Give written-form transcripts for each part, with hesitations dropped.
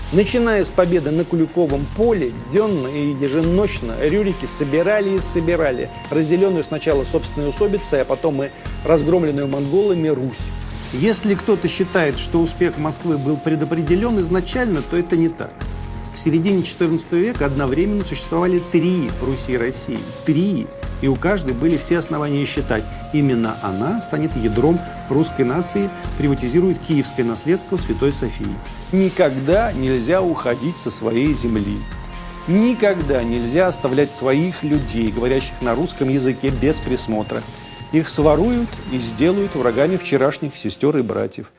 Начиная с победы на Куликовом поле, денно и еженочно рюрики собирали и собирали разделенную сначала собственной усобицей, а потом и разгромленную монголами Русь. Если кто-то считает, что успех Москвы был предопределен изначально, то это не так. В середине XIV века одновременно существовали три Руси и России. Три. И у каждой были все основания считать, именно она станет ядром русской нации, приватизирует киевское наследство Святой Софии. Никогда нельзя уходить со своей земли. Никогда нельзя оставлять своих людей, говорящих на русском языке, без присмотра. Их своруют и сделают врагами вчерашних сестер и братьев.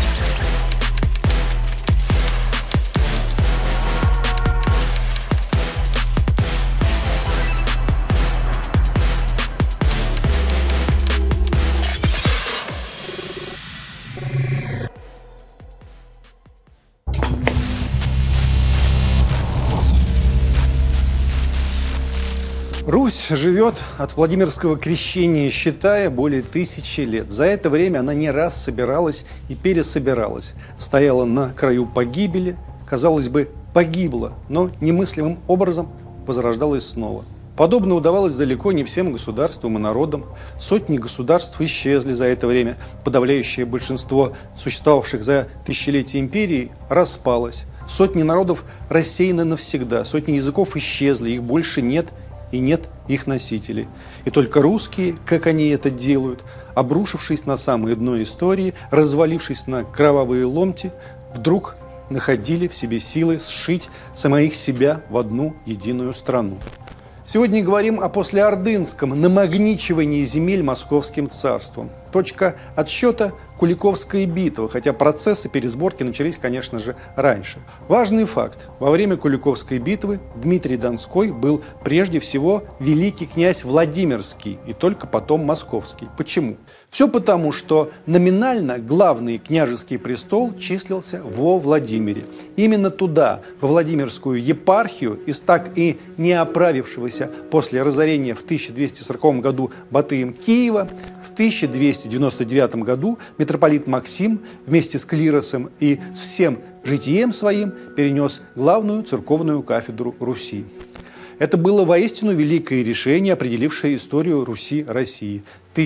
Русь живет от Владимирского крещения, считая, более 1000 лет. За это время она не раз собиралась и пересобиралась. Стояла на краю погибели, казалось бы, погибла, но немыслимым образом возрождалась снова. Подобное удавалось далеко не всем государствам и народам. Сотни государств исчезли за это время. Подавляющее большинство существовавших за тысячелетия империи распалось. Сотни народов рассеяны навсегда. Сотни языков исчезли, их больше нет. И нет их носителей. И только русские, как они это делают, обрушившись на самое дно истории, развалившись на кровавые ломти, вдруг находили в себе силы сшить самих себя в одну единую страну. Сегодня говорим о послеордынском намагничивании земель Московским царством. Точка отсчета – Куликовская битва, хотя процессы пересборки начались, конечно же, раньше. Важный факт. Во время Куликовской битвы Дмитрий Донской был прежде всего великий князь Владимирский и только потом Московский. Почему? Все потому, что номинально главный княжеский престол числился во Владимире. Именно туда, во Владимирскую епархию, из так и не оправившегося после разорения в 1240 году Батыем Киева, в 1299 году митрополит Максим вместе с клиросом и с всем житием своим перенес главную церковную кафедру Руси. Это было воистину великое решение, определившее историю Руси-России.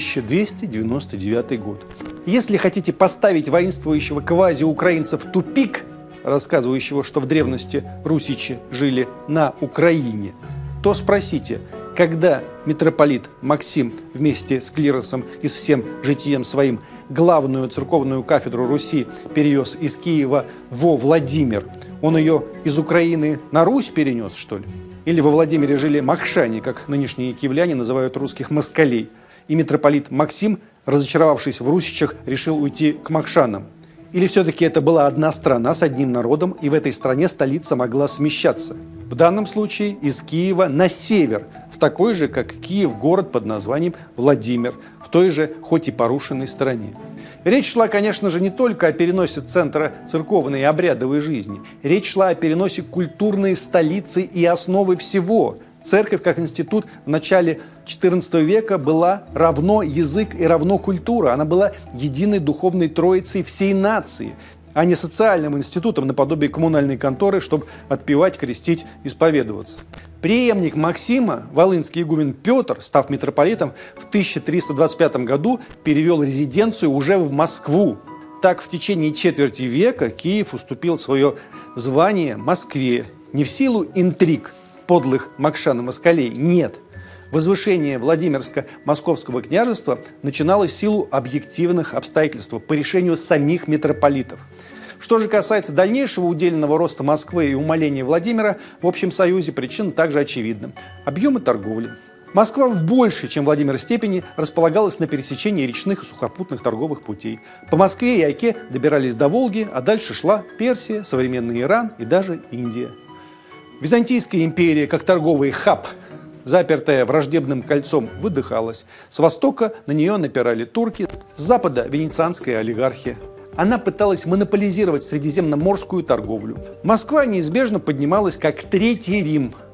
1299 год. Если хотите поставить воинствующего квази-украинца в тупик, рассказывающего, что в древности русичи жили на Украине, то спросите, когда митрополит Максим вместе с клиросом и с всем житием своим главную церковную кафедру Руси перевез из Киева во Владимир, он ее из Украины на Русь перенес, что ли? Или во Владимире жили махшане, как нынешние киевляне называют русских москалей, и митрополит Максим, разочаровавшись в русичах, решил уйти к махшанам? Или все-таки это была одна страна с одним народом, и в этой стране столица могла смещаться? В данном случае из Киева на север, в такой же, как Киев, город под названием Владимир, в той же, хоть и порушенной стране. Речь шла, конечно же, не только о переносе центра церковной и обрядовой жизни. Речь шла о переносе культурной столицы и основы всего. Церковь, как институт, в начале XIV века была равно язык и равно культура. Она была единой духовной троицей всей нации, а не социальным институтом наподобие коммунальной конторы, чтобы отпевать, крестить, исповедоваться. Преемник Максима, волынский игумен Петр, став митрополитом, в 1325 году перевел резиденцию уже в Москву. Так, в течение четверти века Киев уступил свое звание Москве. Не в силу интриг подлых макшан и москалей, нет. Возвышение Владимирско-Московского княжества начиналось в силу объективных обстоятельств по решению самих митрополитов. Что же касается дальнейшего удельного роста Москвы и умаления Владимира в общем союзе, причина также очевидна. Объемы торговли. Москва в большей, чем Владимир, степени располагалась на пересечении речных и сухопутных торговых путей. По Москве и Оке добирались до Волги, а дальше шла Персия, современный Иран и даже Индия. Византийская империя, как торговый хаб, запертая враждебным кольцом, выдыхалась. С востока на нее напирали турки, с запада – венецианская олигархия. Она пыталась монополизировать средиземноморскую торговлю. Москва неизбежно поднималась как Третий Рим,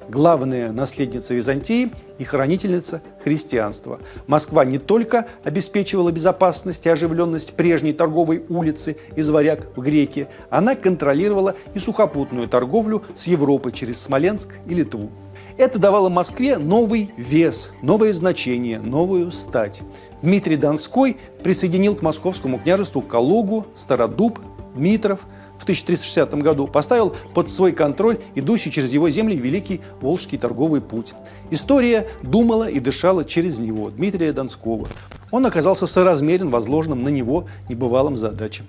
главная наследница Византии и хранительница христианства. Москва не только обеспечивала безопасность и оживленность прежней торговой улицы из Варяг в Греки, она контролировала и сухопутную торговлю с Европой через Смоленск и Литву. Это давало Москве новый вес, новое значение, новую стать. Дмитрий Донской присоединил к московскому княжеству Калугу, Стародуб, Дмитров. В 1360 году поставил под свой контроль идущий через его земли Великий Волжский торговый путь. История думала и дышала через него, Дмитрия Донского. Он оказался соразмерен возложенным на него небывалым задачам.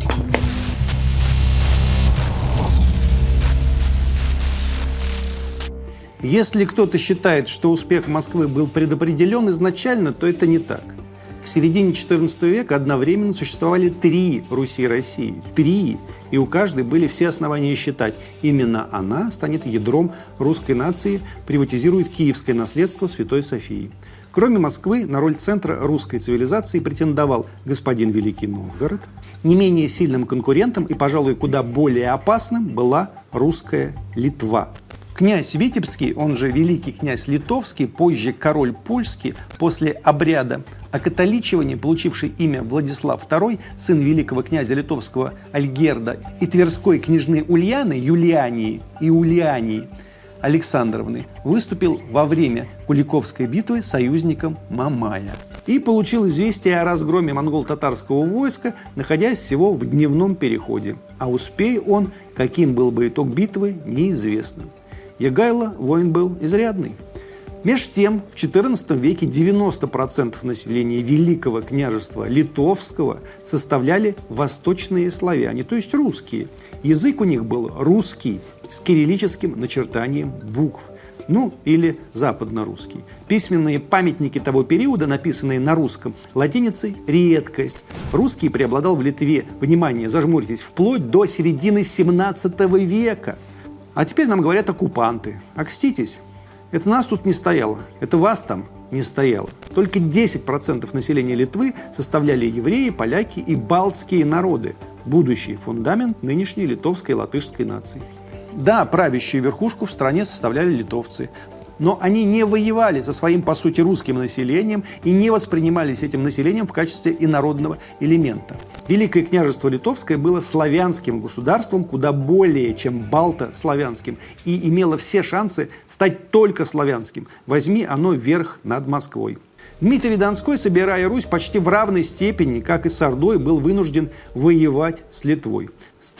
Если кто-то считает, что успех Москвы был предопределен изначально, то это не так. К середине XIV века одновременно существовали 3 Руси и России. 3. И у каждой были все основания считать. Именно она станет ядром русской нации, приватизирует киевское наследство Святой Софии. Кроме Москвы, на роль центра русской цивилизации претендовал господин Великий Новгород. Не менее сильным конкурентом и, пожалуй, куда более опасным была русская Литва. Князь Витебский, он же великий князь Литовский, позже король Польский, после обряда окатоличивания, получивший имя Владислав II, сын великого князя литовского Альгерда и тверской княжны Ульяны, Юлиании Александровны, выступил во время Куликовской битвы союзником Мамая и получил известие о разгроме монгол-татарского войска, находясь всего в дневном переходе. А успей он, каким был бы итог битвы, неизвестно. Ягайло воин был изрядный. Меж тем, в XIV веке 90% населения Великого княжества Литовского составляли восточные славяне, то есть русские. Язык у них был русский, с кириллическим начертанием букв. Ну, или западно-русский. Письменные памятники того периода, написанные на русском, латиницей – редкость. Русский преобладал в Литве, внимание, зажмуритесь, вплоть до середины 17 века. А теперь нам говорят оккупанты. Окститесь. Это нас тут не стояло, это вас там не стояло. Только 10% населения Литвы составляли евреи, поляки и балтские народы. Будущий фундамент нынешней литовской и латышской нации. Да, правящую верхушку в стране составляли литовцы. Но они не воевали со своим, по сути, русским населением и не воспринимались этим населением в качестве инородного элемента. Великое княжество Литовское было славянским государством, куда более, чем балто-славянским, и имело все шансы стать только славянским. Возьми оно верх над Москвой. Дмитрий Донской, собирая Русь, почти в равной степени, как и с Ордой, был вынужден воевать с Литвой. С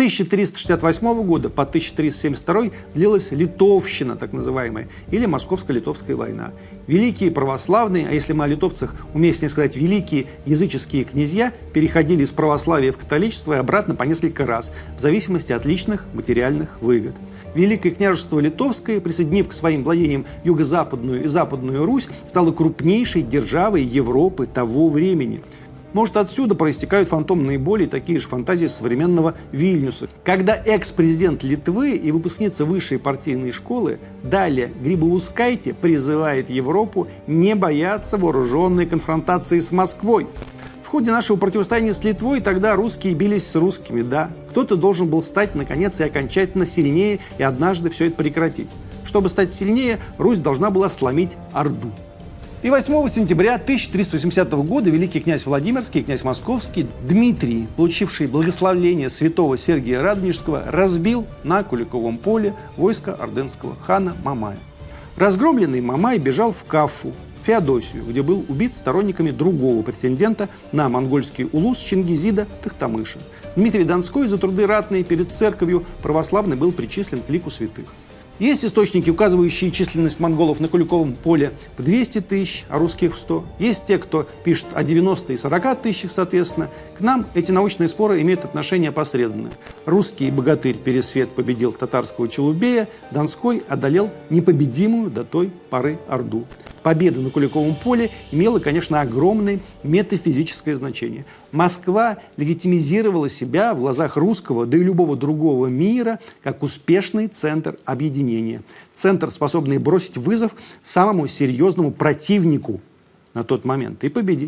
1368 года по 1372 длилась Литовщина, так называемая, или Московско-Литовская война. Великие православные, а если мы о литовцах уместнее сказать, великие языческие князья, переходили из православия в католичество и обратно по несколько раз, в зависимости от личных материальных выгод. Великое княжество Литовское, присоединив к своим владениям юго-западную и западную Русь, стало крупнейшей державой Европы того времени. Может, отсюда проистекают фантомные боли и такие же фантазии современного Вильнюса. Когда экс-президент Литвы и выпускница высшей партийной школы Даля Грибаускайте призывает Европу не бояться вооруженной конфронтации с Москвой. В ходе нашего противостояния с Литвой тогда русские бились с русскими, да. Кто-то должен был стать, наконец, и окончательно сильнее, и однажды все это прекратить. Чтобы стать сильнее, Русь должна была сломить Орду. И 8 сентября 1380 года великий князь Владимирский и князь Московский Дмитрий, получивший благословление святого Сергия Радонежского, разбил на Куликовом поле войско ордынского хана Мамая. Разгромленный Мамай бежал в Кафу, Феодосию, где был убит сторонниками другого претендента на монгольский улус Чингизида Тохтамыша. Дмитрий Донской за труды ратные перед церковью православный был причислен к лику святых. Есть источники, указывающие численность монголов на Куликовом поле в 200 тысяч, а русских в 100. Есть те, кто пишет о 90 и 40 тысячах, соответственно. К нам эти научные споры имеют отношение опосредованное. Русский богатырь Пересвет победил татарского Челубея, Донской одолел непобедимую до той поры Орду. Победа на Куликовом поле имела, конечно, огромное метафизическое значение. Москва легитимизировала себя в глазах русского, да и любого другого мира, как успешный центр объединения. Центр, способный бросить вызов самому серьезному противнику на тот момент и победить.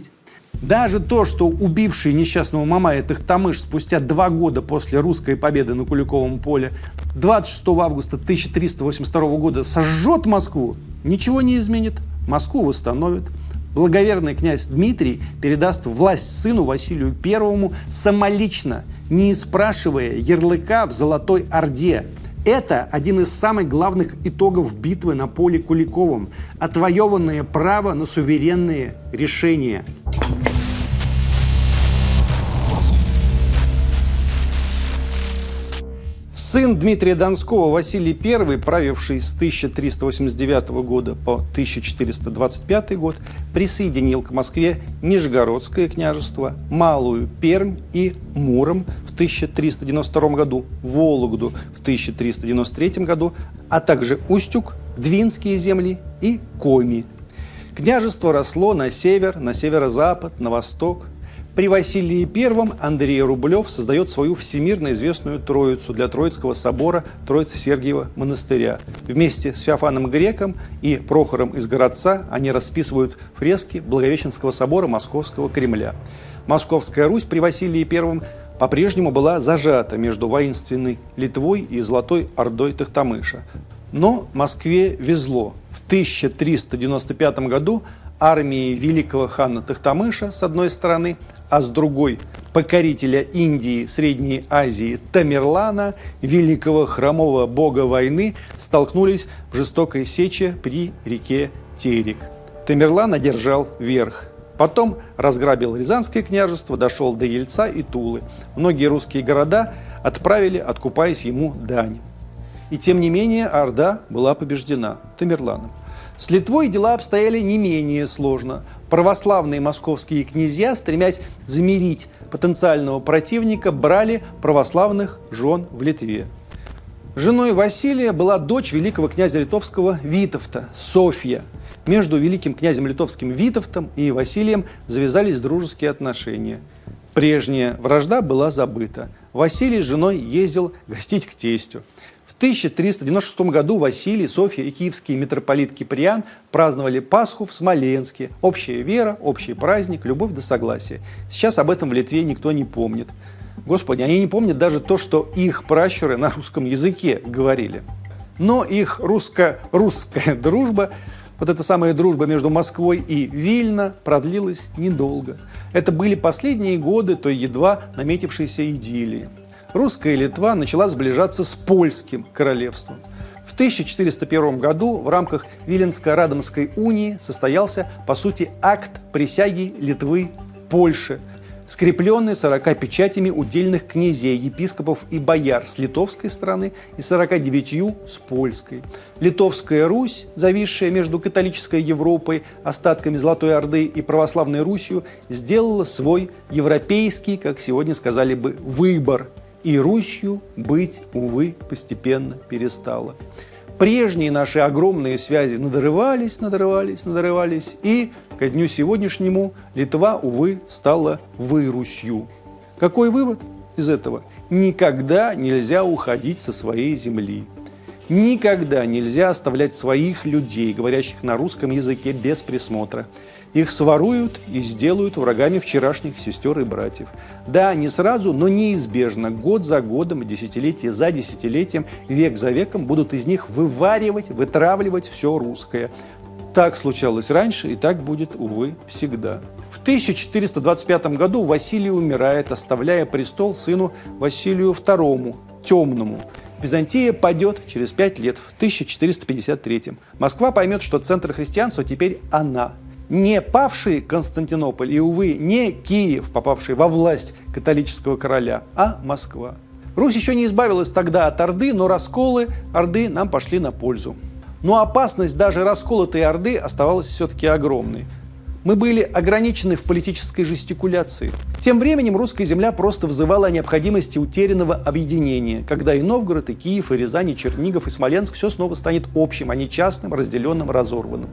Даже то, что убивший несчастного Мамая Тохтамыш спустя 2 года после русской победы на Куликовом поле 26 августа 1382 года сожжет Москву, ничего не изменит. Москву восстановит. Благоверный князь Дмитрий передаст власть сыну Василию I самолично, не спрашивая ярлыка в Золотой Орде. Это один из самых главных итогов битвы на поле Куликовом – отвоеванное право на суверенные решения. Сын Дмитрия Донского Василий I, правивший с 1389 года по 1425 год, присоединил к Москве Нижегородское княжество, Малую Пермь и Муром в 1392 году, Вологду в 1393 году, а также Устюг, Двинские земли и Коми. Княжество росло на север, на северо-запад, на восток. При Василии I Андрей Рублев создает свою всемирно известную Троицу для Троицкого собора Троицы-Сергиева монастыря. Вместе с Феофаном Греком и Прохором из Городца они расписывают фрески Благовещенского собора Московского Кремля. Московская Русь при Василии I по-прежнему была зажата между воинственной Литвой и Золотой Ордой Тохтамыша. Но Москве везло. В 1395 году армии великого хана Тохтамыша с одной стороны, а с другой покорителя Индии, Средней Азии Тамерлана, великого хромого бога войны, столкнулись в жестокой сече при реке Терек. Тамерлан одержал верх. Потом разграбил Рязанское княжество, дошел до Ельца и Тулы. Многие русские города отправили, откупаясь ему дань. И тем не менее Орда была побеждена Тамерланом. С Литвой дела обстояли не менее сложно. Православные московские князья, стремясь замирить потенциального противника, брали православных жен в Литве. Женой Василия была дочь великого князя литовского Витовта, Софья. Между великим князем литовским Витовтом и Василием завязались дружеские отношения. Прежняя вражда была забыта. Василий с женой ездил гостить к тестю. В 1396 году Василий, Софья и киевский митрополит Киприан праздновали Пасху в Смоленске. Общая вера, общий праздник, любовь да согласие. Сейчас об этом в Литве никто не помнит. Господи, они не помнят даже то, что их пращуры на русском языке говорили. Но их русская дружба, вот эта самая дружба между Москвой и Вильно, продлилась недолго. Это были последние годы той едва наметившейся идиллии. Русская Литва начала сближаться с польским королевством. В 1401 году в рамках Виленско-Радомской унии состоялся, по сути, акт присяги Литвы Польше, скрепленный 40 печатями удельных князей, епископов и бояр с литовской стороны и 49 с польской. Литовская Русь, зависшая между католической Европой, остатками Золотой Орды и православной Русью, сделала свой европейский, как сегодня сказали бы, выбор. И Русью быть, увы, постепенно перестала. Прежние наши огромные связи надрывались, и ко дню сегодняшнему Литва, увы, стала Вы-Русью. Какой вывод из этого? Никогда нельзя уходить со своей земли. Никогда нельзя оставлять своих людей, говорящих на русском языке, без присмотра. Их своруют и сделают врагами вчерашних сестер и братьев. Да, не сразу, но неизбежно, год за годом, десятилетие за десятилетием, век за веком будут из них вытравливать все русское. Так случалось раньше, и так будет, увы, всегда. В 1425 году Василий умирает, оставляя престол сыну Василию II, Темному. Византия падет через 5 лет, в 1453. Москва поймет, что центр христианства теперь она. Не павший Константинополь и, увы, не Киев, попавший во власть католического короля, а Москва. Русь еще не избавилась тогда от Орды, но расколы Орды нам пошли на пользу. Но опасность даже расколотой Орды оставалась все-таки огромной. Мы были ограничены в политической жестикуляции. Тем временем русская земля просто взывала о необходимости утерянного объединения, когда и Новгород, и Киев, и Рязань, и Чернигов, и Смоленск все снова станет общим, а не частным, разделенным, разорванным.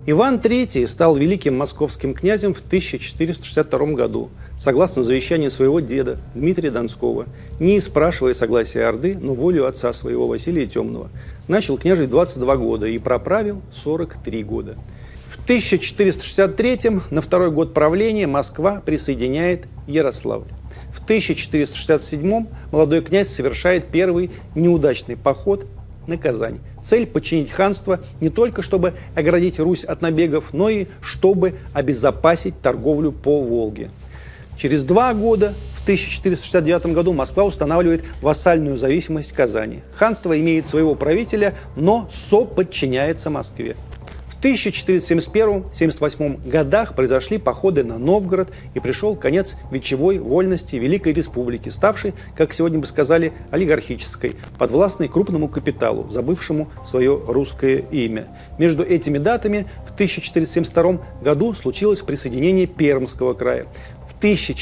Иван III стал великим московским князем в 1462 году, согласно завещанию своего деда Дмитрия Донского, не спрашивая согласия Орды, но волю отца своего Василия Темного. Начал княжить 22 года и проправил 43 года. В 1463 на второй год правления Москва присоединяет Ярославль. В 1467 молодой князь совершает первый неудачный поход на Казань. Цель – подчинить ханство не только чтобы оградить Русь от набегов, но и чтобы обезопасить торговлю по Волге. Через 2 года, в 1469 году, Москва устанавливает вассальную зависимость Казани. Ханство имеет своего правителя, но соподчиняется Москве. В 1471-78 годах произошли походы на Новгород, и пришел конец вечевой вольности Великой Республики, ставшей, как сегодня бы сказали, олигархической, подвластной крупному капиталу, забывшему свое русское имя. Между этими датами в 1472 году случилось присоединение Пермского края. В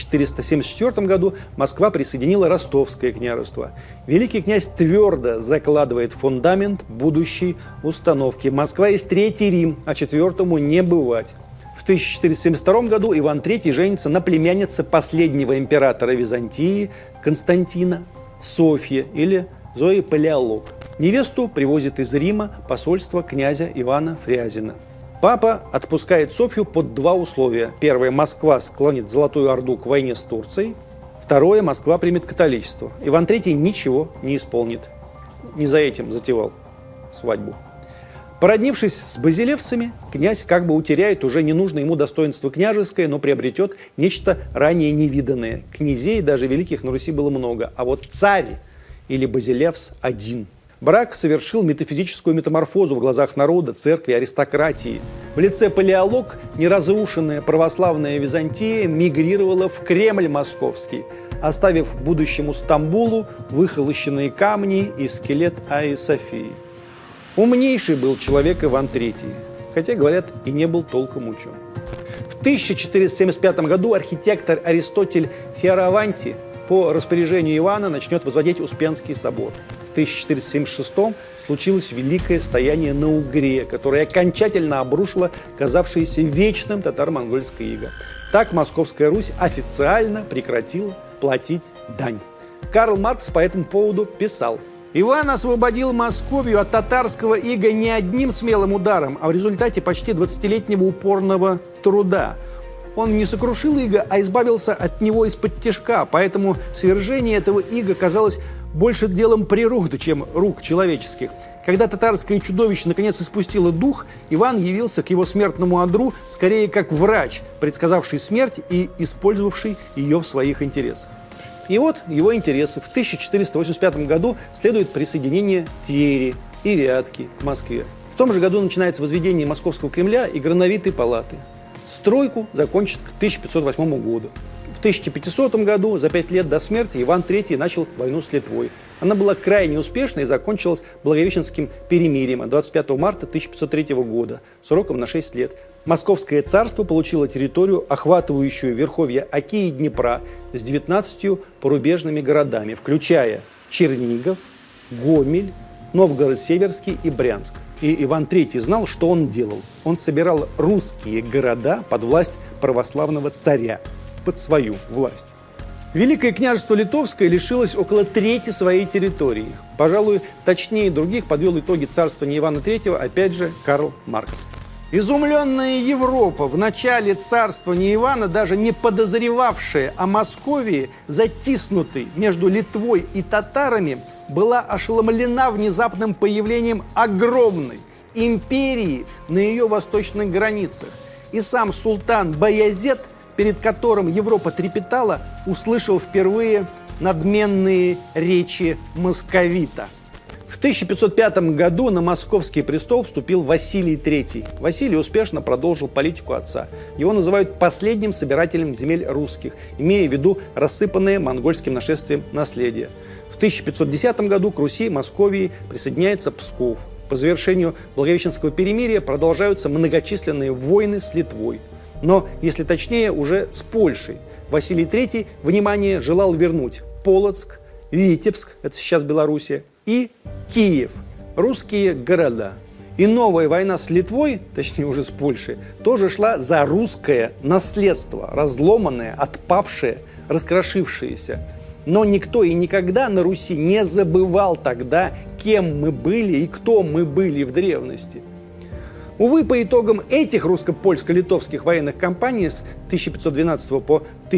1474 году Москва присоединила Ростовское княжество. Великий князь твердо закладывает фундамент будущей установки. Москва есть Третий Рим, а четвертому не бывать. В 1472 году Иван III женится на племяннице последнего императора Византии Константина, Софья или Зои Палеолог. Невесту привозит из Рима посольство князя Ивана Фрязина. Папа отпускает Софью под 2 условия. Первое – Москва склонит Золотую Орду к войне с Турцией. Второе – Москва примет католичество. Иван III ничего не исполнит. Не за этим затевал свадьбу. Породнившись с базилевцами, князь как бы утеряет уже ненужное ему достоинство княжеское, но приобретет нечто ранее невиданное. Князей, даже великих, на Руси было много, а вот царь или базилевс один. Брак совершил метафизическую метаморфозу в глазах народа, церкви, аристократии. В лице Палеолог неразрушенная православная Византия мигрировала в Кремль московский, оставив будущему Стамбулу выхолощенные камни и скелет Айи Софии. Умнейший был человек Иван III, хотя, говорят, и не был толком учен. В 1475 году архитектор Аристотель Фиораванти по распоряжению Ивана начнет возводить Успенский собор. В 1476 случилось великое стояние на Угре, которое окончательно обрушило казавшееся вечным татаро-монгольское иго. Так Московская Русь официально прекратила платить дань. Карл Маркс по этому поводу писал: «Иван освободил Московию от татарского ига не одним смелым ударом, а в результате почти 20-летнего упорного труда. Он не сокрушил иго, а избавился от него из-под тишка, поэтому свержение этого ига казалось больше делом природы, чем рук человеческих. Когда татарское чудовище наконец испустило дух, Иван явился к его смертному одру скорее как врач, предсказавший смерть и использовавший ее в своих интересах». И вот его интересы. В 1485 году следует присоединение Твери и Вятки к Москве. В том же году начинается возведение Московского Кремля и Грановитой палаты. Стройку закончат к 1508 году. В 1500 году, за 5 лет до смерти, Иван III начал войну с Литвой. Она была крайне успешной и закончилась Благовещенским перемирием 25 марта 1503 года, сроком на 6 лет. Московское царство получило территорию, охватывающую верховья Оки и Днепра, с 19 порубежными городами, включая Чернигов, Гомель, Новгород-Северский и Брянск. И Иван III знал, что он делал. Он собирал русские города под власть православного царя, под свою власть. Великое княжество Литовское лишилось около трети своей территории. Пожалуй, точнее других подвел итоги царствования Ивана III, опять же, Карл Маркс. Изумленная Европа, в начале царствования Ивана, даже не подозревавшая о Московии, затиснутой между Литвой и татарами, была ошеломлена внезапным появлением огромной империи на ее восточных границах. И сам султан Баязет, перед которым Европа трепетала, услышал впервые надменные речи московита. В 1505 году на московский престол вступил Василий III. Василий успешно продолжил политику отца. Его называют последним собирателем земель русских, имея в виду рассыпанное монгольским нашествием наследие. В 1510 году к Руси, Московии присоединяется Псков. По завершению Благовещенского перемирия продолжаются многочисленные войны с Литвой. Но, если точнее, уже с Польшей. Василий III, внимание, желал вернуть Полоцк, Витебск, это сейчас Белоруссия, и Киев, русские города. И новая война с Литвой, точнее уже с Польшей, тоже шла за русское наследство, разломанное, отпавшее, раскрошившееся. Но никто и никогда на Руси не забывал тогда, кем мы были и кто мы были в древности. Увы, по итогам этих русско-польско-литовских военных кампаний с 1512 по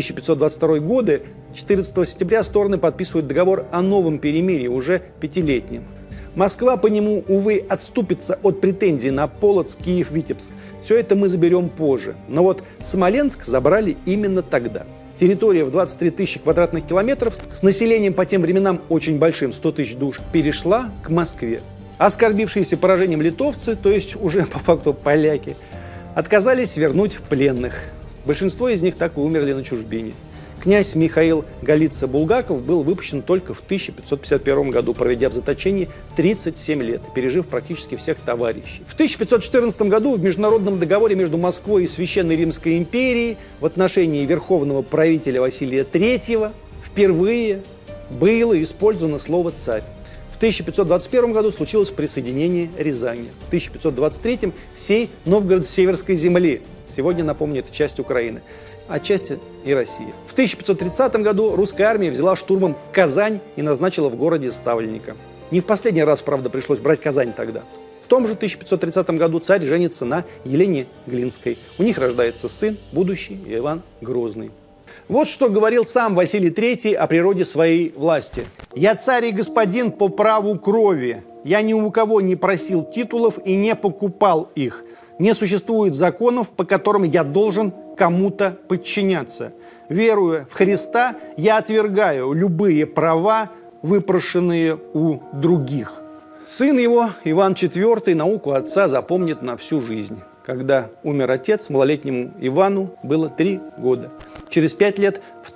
1522 годы 14 сентября стороны подписывают договор о новом перемирии, уже пятилетнем. Москва по нему, увы, отступится от претензий на Полоцк, Киев, Витебск. Все это мы заберем позже. Но вот Смоленск забрали именно тогда. Территория в 23 тысячи квадратных километров с населением по тем временам очень большим, 100 тысяч душ, перешла к Москве. Оскорбившиеся поражением литовцы, то есть уже по факту поляки, отказались вернуть пленных. Большинство из них так и умерли на чужбине. Князь Михаил Голица-Булгаков был выпущен только в 1551 году, проведя в заточении 37 лет, пережив практически всех товарищей. В 1514 году в международном договоре между Москвой и Священной Римской империей в отношении верховного правителя Василия III впервые было использовано слово «царь». В 1521 году случилось присоединение Рязани. В 1523 всей Новгород-Северской земли. Сегодня, напомню, это часть Украины. Отчасти и Россия. В 1530 году русская армия взяла штурмом Казань и назначила в городе ставленника. Не в последний раз, правда, пришлось брать Казань тогда. В том же 1530 году царь женится на Елене Глинской. У них рождается сын, будущий Иван Грозный. Вот что говорил сам Василий III о природе своей власти. «Я царь и господин по праву крови. Я ни у кого не просил титулов и не покупал их. Не существует законов, по которым я должен кому-то подчиняться. Веруя в Христа, я отвергаю любые права, выпрошенные у других». Сын его, Иван IV, науку отца запомнит на всю жизнь. Когда умер отец, малолетнему Ивану было 3 года. Через 5 лет, в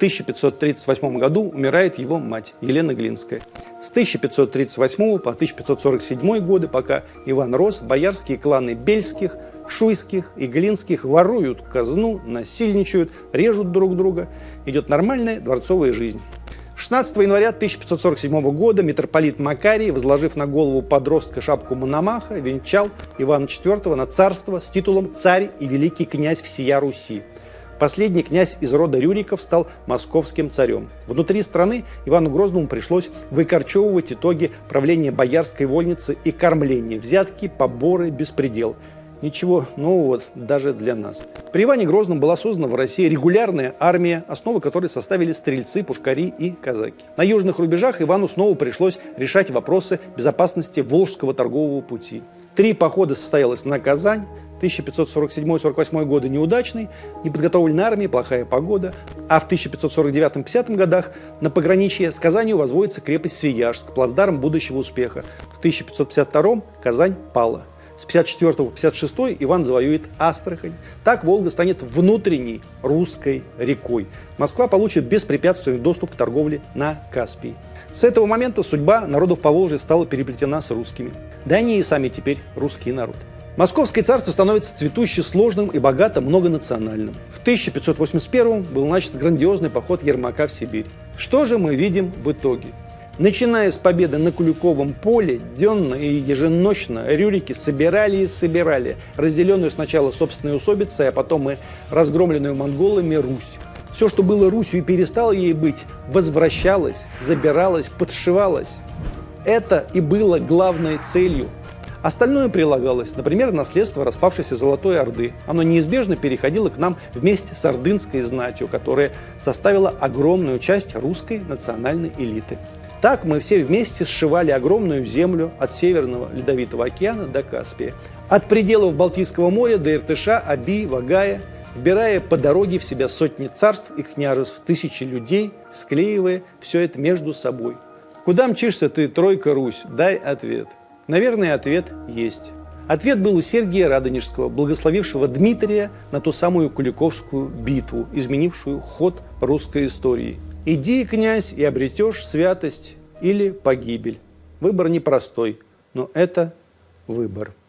1538 году, умирает его мать, Елена Глинская. С 1538 по 1547 годы, пока Иван рос, боярские кланы Бельских, Шуйских и Глинских воруют казну, насильничают, режут друг друга. Идет нормальная дворцовая жизнь. 16 января 1547 года митрополит Макарий, возложив на голову подростка шапку Мономаха, венчал Ивана IV на царство с титулом «Царь и великий князь всея Руси». Последний князь из рода Рюриков стал московским царем. Внутри страны Ивану Грозному пришлось выкорчевывать итоги правления боярской вольницы и кормления, взятки, поборы, беспредел. Ничего нового даже для нас. При Иване Грозном была создана в России регулярная армия, основу которой составили стрельцы, пушкари и казаки. На южных рубежах Ивану снова пришлось решать вопросы безопасности Волжского торгового пути. 3 похода состоялось на Казань. 1547-48 годы неудачный, неподготовленная армия, плохая погода. А в 1549-50 годах на пограничье с Казанью возводится крепость Свияжск, плацдарм будущего успеха. В 1552-м Казань пала. С 54 по 56 Иван завоюет Астрахань. Так Волга станет внутренней русской рекой. Москва получит беспрепятственный доступ к торговле на Каспий. С этого момента судьба народов Поволжья стала переплетена с русскими. Да они и сами теперь русский народ. Московское царство становится цветуще, сложным и богато многонациональным. В 1581 был начат грандиозный поход Ермака в Сибирь. Что же мы видим в итоге? Начиная с победы на Куликовом поле, денно и еженочно рюрики собирали и собирали разделенную сначала собственной усобицей, а потом и разгромленную монголами Русь. Все, что было Русью и перестало ей быть, возвращалось, забиралось, подшивалось. Это и было главной целью. Остальное прилагалось, например, наследство распавшейся Золотой Орды. Оно неизбежно переходило к нам вместе с ордынской знатью, которая составила огромную часть русской национальной элиты. Так мы все вместе сшивали огромную землю от Северного Ледовитого океана до Каспия, от пределов Балтийского моря до Иртыша, Оби, Вагая, вбирая по дороге в себя сотни царств и княжеств, тысячи людей, склеивая все это между собой. Куда мчишься ты, тройка Русь? Дай ответ. Наверное, ответ есть. Ответ был у Сергия Радонежского, благословившего Дмитрия на ту самую Куликовскую битву, изменившую ход русской истории. «Иди, князь, и обретешь святость или погибель». Выбор непростой, но это выбор.